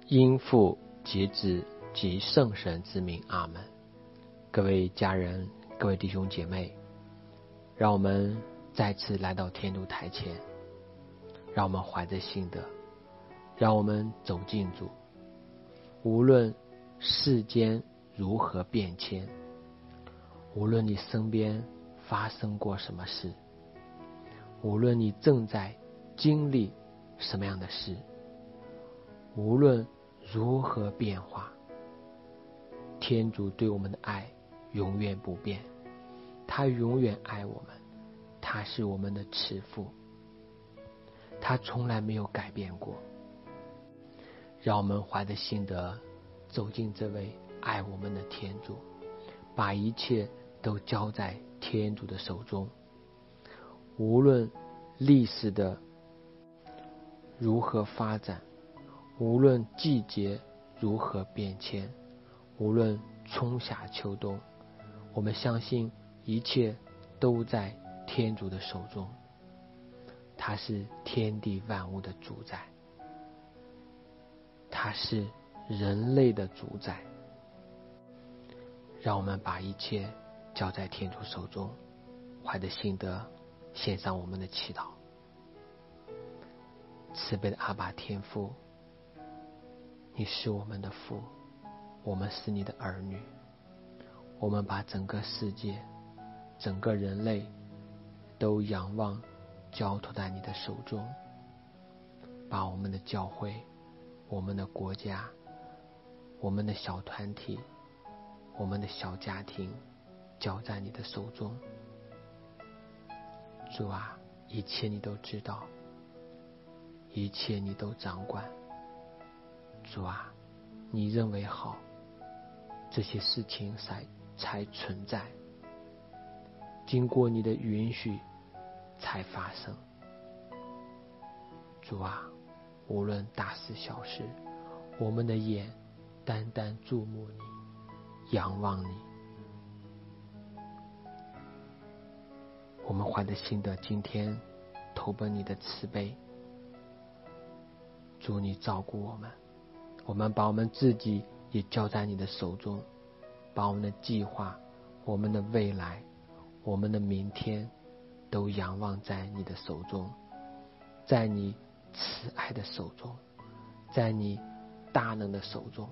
因父及子及圣神之名，阿们。各位家人，各位弟兄姐妹，让我们再次来到天主台前，让我们怀着信德，让我们走进主。无论世间如何变迁，无论你身边发生过什么事，无论你正在经历什么样的事，无论如何变化，天主对我们的爱永远不变，他永远爱我们，他是我们的慈父，他从来没有改变过。让我们怀着信德走进这位爱我们的天主，把一切都交在天主的手中。无论历史的如何发展，无论季节如何变迁，无论春夏秋冬，我们相信一切都在天主的手中。他是天地万物的主宰，他是人类的主宰。让我们把一切交在天主手中，怀着信德献上我们的祈祷。慈悲的阿爸天父，你是我们的父，我们是你的儿女，我们把整个世界，整个人类都仰望交托在你的手中，把我们的教会，我们的国家，我们的小团体，我们的小家庭交在你的手中。主啊，一切你都知道，一切你都掌管。主啊，你认为好，这些事情才存在，经过你的允许才发生。主啊，无论大事小事，我们的眼单单注目你，仰望你。我们怀着信德今天投奔你的慈悲，主你照顾我们，我们把我们自己也交在你的手中，把我们的计划，我们的未来，我们的明天都仰望在你的手中，在你慈爱的手中，在你大能的手中。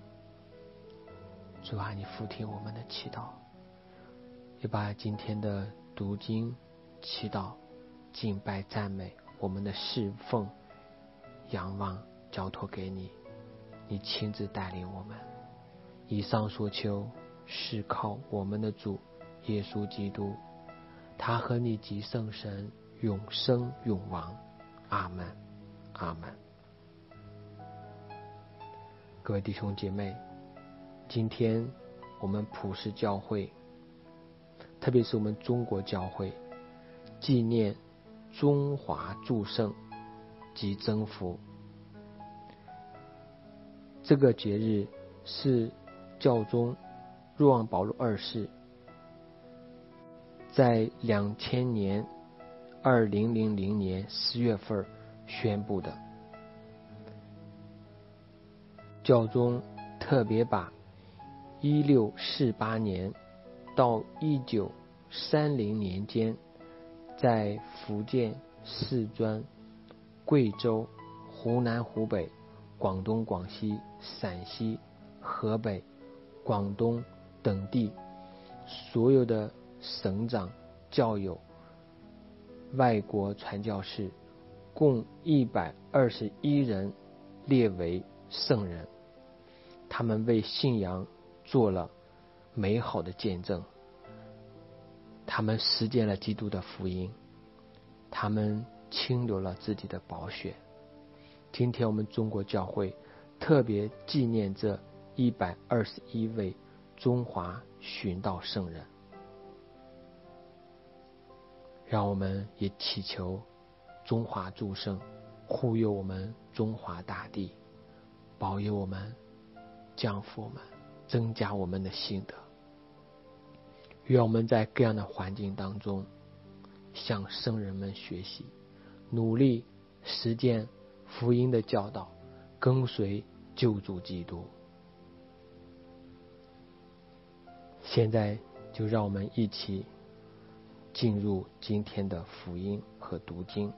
主啊，你俯听我们的祈祷，也把今天的读经、祈祷、敬拜、赞美，我们的侍奉、仰望交托给你，你亲自带领我们。以上所求是靠我们的主耶稣基督，他和你及圣神永生永王。阿们，阿们。各位弟兄姐妹，今天我们普世教会，特别是我们中国教会，纪念中华祝圣及征服。这个节日是教宗若望保禄二世在2000年2000年4月份宣布的。教宗特别把1648年到1930年间在福建、四川、贵州、湖南、湖北、广东、广西、陕西、河北、广东等地所有的省长、教友、外国传教士共121人列为圣人，他们为信仰做了美好的见证，他们实践了基督的福音，他们倾流了自己的宝血。今天我们中国教会特别纪念这121位中华殉道圣人，让我们也祈求中华诸圣护佑我们中华大地，保佑我们，降福我们，增加我们的信德。愿我们在各样的环境当中向圣人们学习，努力实践福音的教导，跟随救主基督。现在就让我们一起进入今天的福音和读经。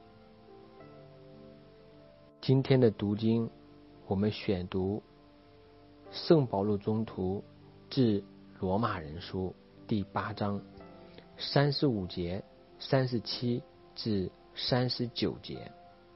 今天的读经，我们选读圣保禄宗徒致罗马人书第8章35节、37至39节。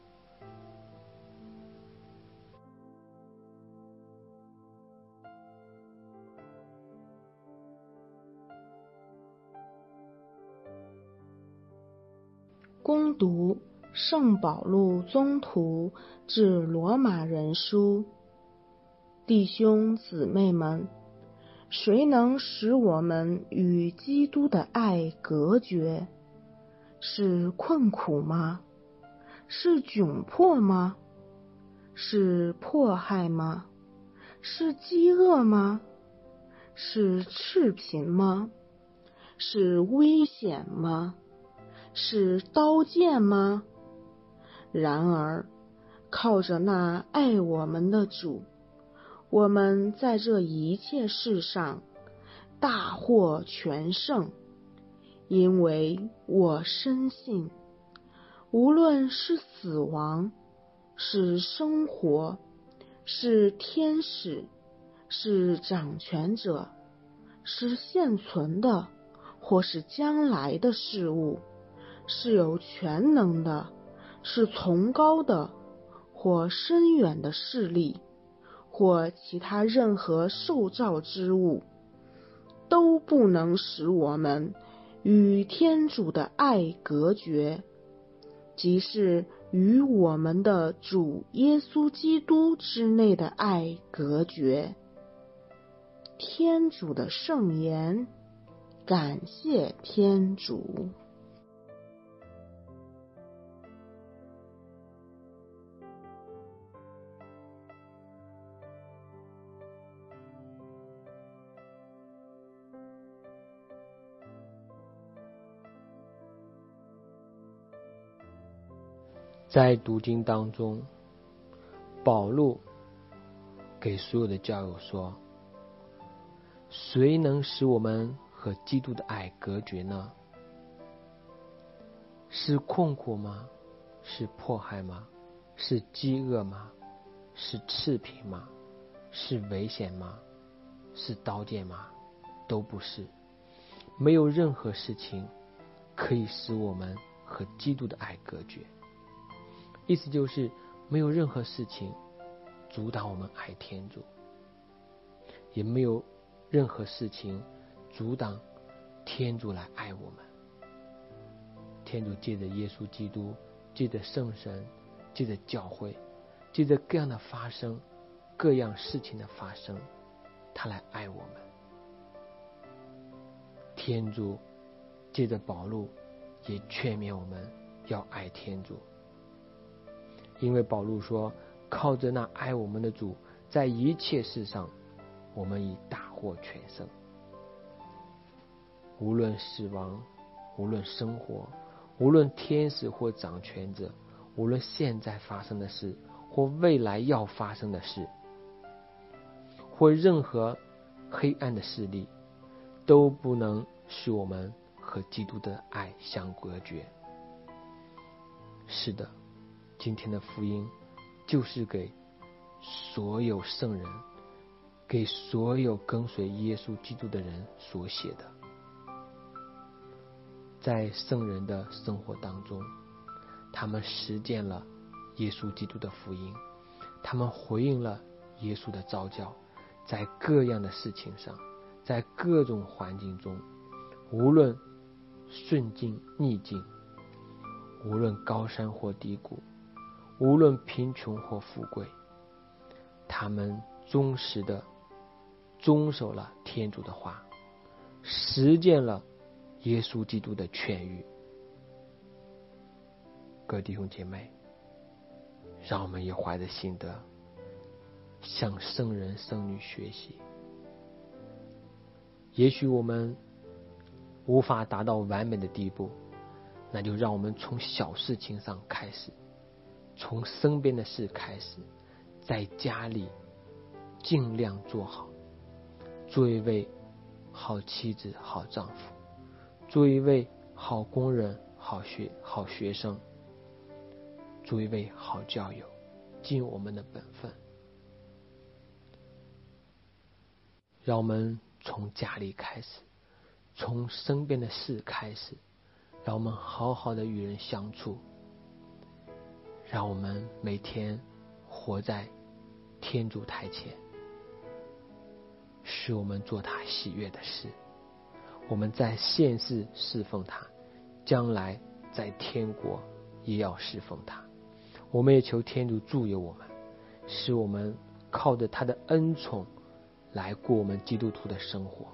恭读圣保禄宗徒致罗马人书。弟兄姊妹们，谁能使我们与基督的爱隔绝？是困苦吗？是窘迫吗？是迫害吗？是饥饿吗？是赤贫吗？是危险吗？是刀剑吗？然而，靠着那爱我们的主，我们在这一切事上大获全胜，因为我深信，无论是死亡，是生活，是天使，是掌权者，是现存的，或是将来的事物，是有全能的，是崇高的，或深远的势力，或其他任何受造之物，都不能使我们与天主的爱隔绝，即是与我们的主耶稣基督之内的爱隔绝。天主的圣言，感谢天主。 在读经当中，保禄给所有的教友说，谁能使我们和基督的爱隔绝呢？是困苦吗？是迫害吗？是饥饿吗？是赤贫吗？是危险吗？是刀剑吗？都不是。没有任何事情可以使我们和基督的爱隔绝。意思就是没有任何事情阻挡我们爱天主，也没有任何事情阻挡天主来爱我们。天主借着耶稣基督，借着圣神，借着教会，借着各样的发生，各样事情的发生，他来爱我们。天主借着保禄也劝勉我们要爱天主，因为保禄说，靠着那爱我们的主，在一切事上我们已大获全胜。无论死亡，无论生活，无论天使或掌权者，无论现在发生的事或未来要发生的事，或任何黑暗的势力，都不能使我们和基督的爱相隔绝。是的，今天的福音就是给所有圣人，给所有跟随耶稣基督的人所写的。在圣人的生活当中，他们实践了耶稣基督的福音，他们回应了耶稣的召叫，在各样的事情上，在各种环境中，无论顺境逆境，无论高山或低谷，无论贫穷或富贵，他们忠实的遵守了天主的话，实践了耶稣基督的劝谕。各位弟兄姐妹，让我们也怀着信德，向圣人圣女学习。也许我们无法达到完美的地步，那就让我们从小事情上开始，从身边的事开始，在家里， 尽量做好，做一位好妻子、好丈夫，做一位好工人、好学生，做一位好教友，尽我们的本分。让我们从家里开始，从身边的事开始，让我们好好的与人相处，让我们每天活在天主台前，使我们做他喜悦的事。我们在现世侍奉他，将来在天国也要侍奉他。我们也求天主助佑我们，使我们靠着他的恩宠来过我们基督徒的生活。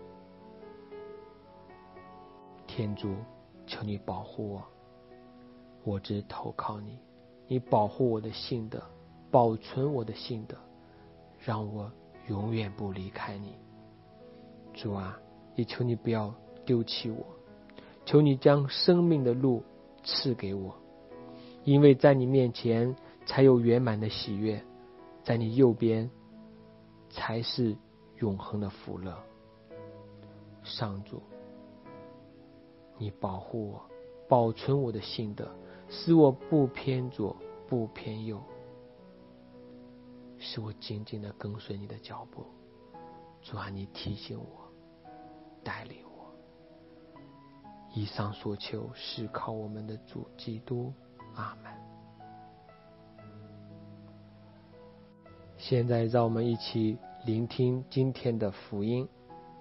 天主，求你保护我，我只投靠你，你保护我的信德，保存我的信德，让我永远不离开你。主啊，也求你不要丢弃我，求你将生命的路赐给我，因为在你面前才有圆满的喜悦，在你右边才是永恒的福乐。上主，你保护我，保存我的信德，使我不偏左不偏右，使我紧紧地跟随你的脚步。主啊，你提醒我，带领我。以上所求是靠我们的主基督。阿们。现在让我们一起聆听今天的福音。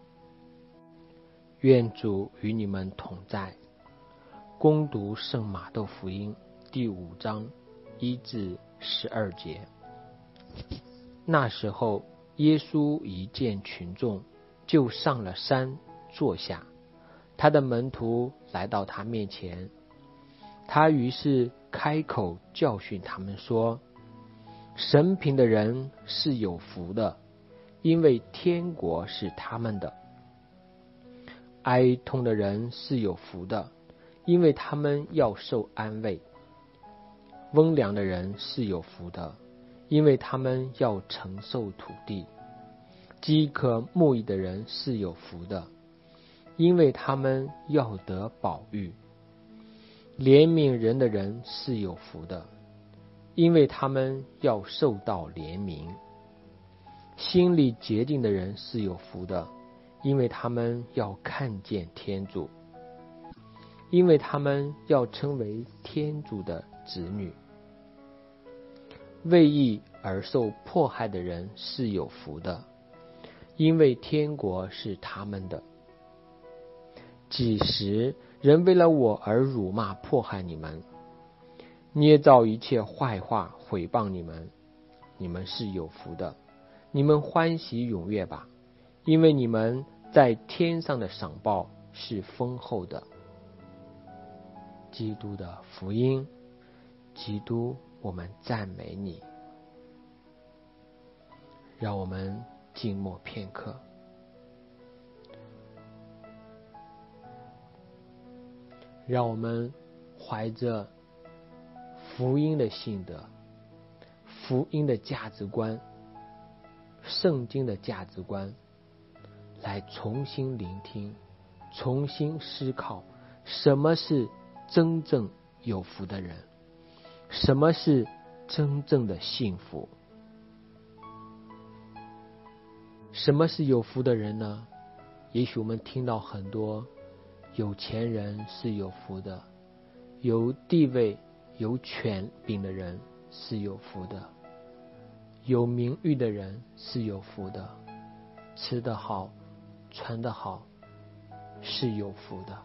愿主与你们同在。恭读圣马窦福音第5章1至12节。那时候，耶稣一见群众，就上了山坐下，他的门徒来到他面前，他于是开口教训他们说：神贫的人是有福的，因为天国是他们的；哀痛的人是有福的，因为他们要受安慰；温良的人是有福的，因为他们要承受土地；饥渴慕义的人是有福的，因为他们要得饱飫；怜悯人的人是有福的，因为他们要受到怜悯；心里洁净的人是有福的，因为他们要看见天主；因为他们要称为天主的子女。为义而受迫害的人是有福的，因为天国是他们的。几时人为了我而辱骂迫害你们，捏造一切坏话毁谤你们，你们是有福的，你们欢喜踊跃吧，因为你们在天上的赏报是丰厚的。基督的福音。基督，我们赞美你。让我们静默片刻，让我们怀着福音的信德、福音的价值观、圣经的价值观，来重新聆听、重新思考什么是真正有福的人，什么是真正的幸福。什么是有福的人呢？也许我们听到很多有钱人是有福的，有地位有权柄的人是有福的，有名誉的人是有福的，吃得好穿得好是有福的。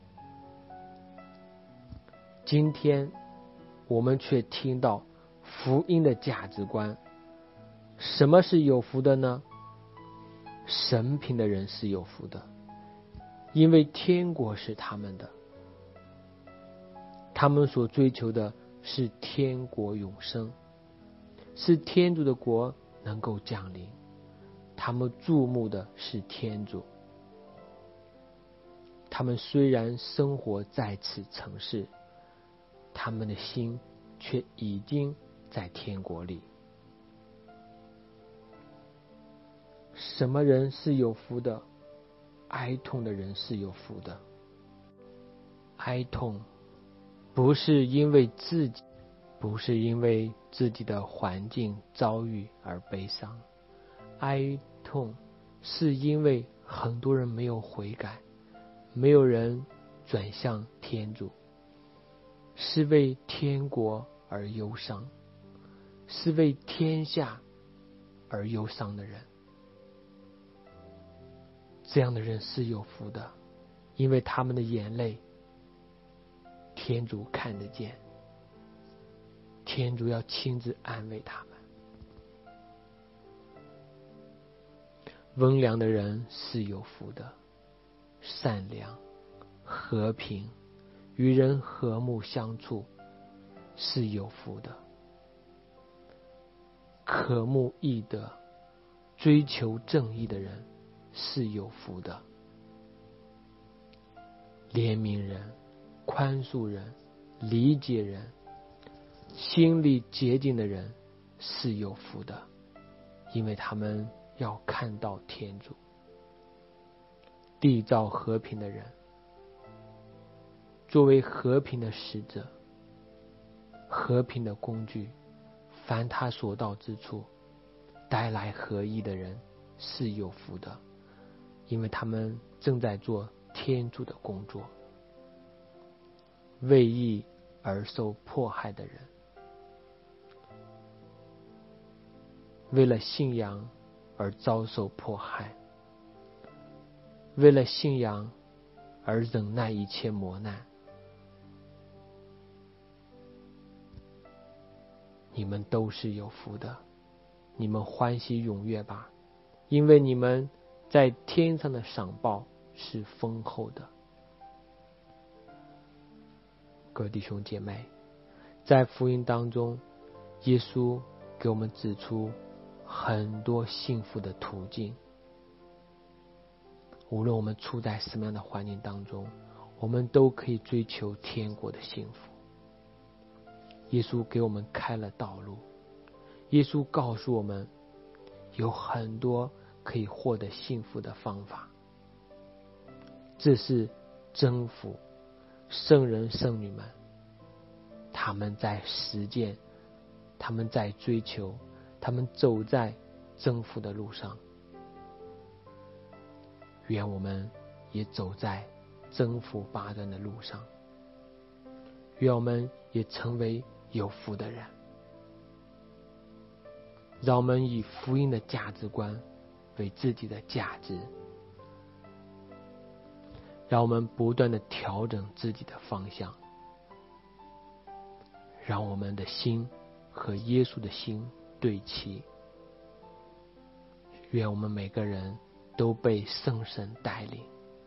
今天我们却听到福音的价值观。什么是有福的呢？神贫的人是有福的，因为天国是他们的。他们所追求的是天国永生，是天主的国能够降临，他们注目的是天主。他们虽然生活在此城市，他们的心却已经在天国里。 什么人是有福的？哀痛的人是有福的。哀痛不是因为自己的环境遭遇而悲伤，哀痛是因为很多人没有悔改，没有人转向天主，是为天国而忧伤，是为天下而忧伤的人。这样的人是有福的，因为他们的眼泪天主看得见，天主要亲自安慰他们。温良的人是有福的，善良、和平、与人和睦相处是有福的。渴慕义德、追求正义的人是有福的。怜悯人、宽恕人、理解人、心里洁净的人是有福的，因为他们要看到天主。缔造和平的人，作为和平的使者、和平的工具，凡他所到之处带来合一的人是有福的，因为他们正在做天主的工作。为义而受迫害的人，为了信仰而遭受迫害，为了信仰而忍耐一切磨难，你们都是有福的。你们欢喜踊跃吧，因为你们在天上的赏报是丰厚的。各位弟兄姐妹，在福音当中，耶稣给我们指出很多幸福的途径。无论我们处在什么样的环境当中，我们都可以追求天国的幸福。耶稣给我们开了道路，耶稣告诉我们有很多可以获得幸福的方法。这是征服圣人圣女们，他们在实践，他们在追求，他们走在征服的路上。愿我们也走在征服八端的路上，愿我们也成为有福的人。让我们以福音的价值观为自己的价值，让我们不断的调整自己的方向，让我们的心和耶稣的心对齐。愿我们每个人都被圣神带领，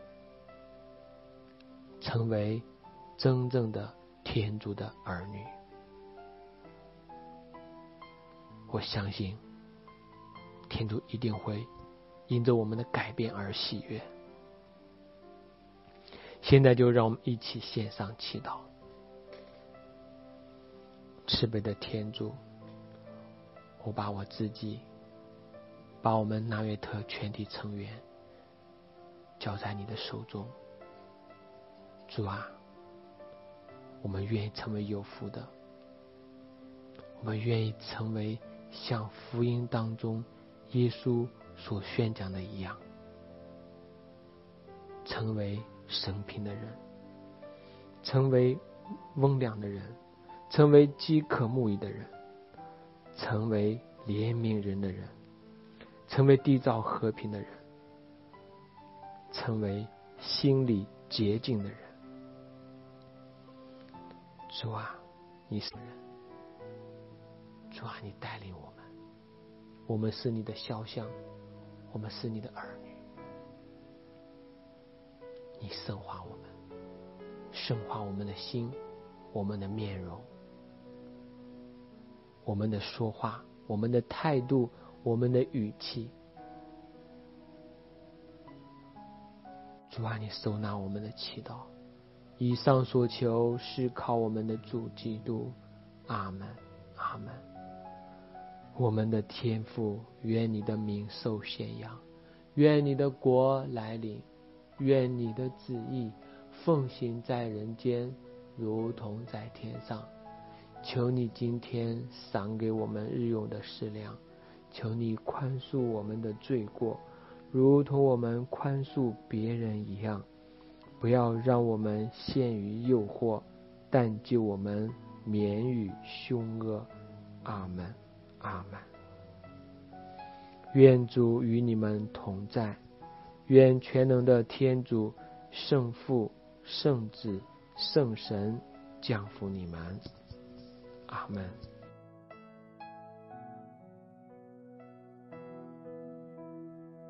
成为真正的天主的儿女。我相信天主一定会因着我们的改变而喜悦。现在就让我们一起献上祈祷。慈悲的天主，我把我自己，把我们纳约特全体成员交在你的手中。主啊，我们愿意成为有福的，我们愿意成为像福音当中耶稣所宣讲的一样，成为生平的人，成为温良的人，成为饥渴慕义的人，成为怜悯人的人，成为缔造和平的人，成为心里洁净的人。主啊，你是人，主啊，你带领我们，我们是你的肖像，我们是你的儿女。你圣化我们，圣化我们的心，我们的面容，我们的说话，我们的态度，我们的语气。主啊，你收纳我们的祈祷。以上所求是靠我们的主基督。阿们，阿们。 我们的天父，愿你的名受显扬，愿你的国来临，愿你的旨意奉行在人间，如同在天上。求你今天赏给我们日用的食粮，求你宽恕我们的罪过，如同我们宽恕别人一样。不要让我们陷于诱惑，但救我们免于凶恶。阿们，阿们。愿主与你们同在，愿全能的天主、圣父、圣子、圣神降福你们。阿们。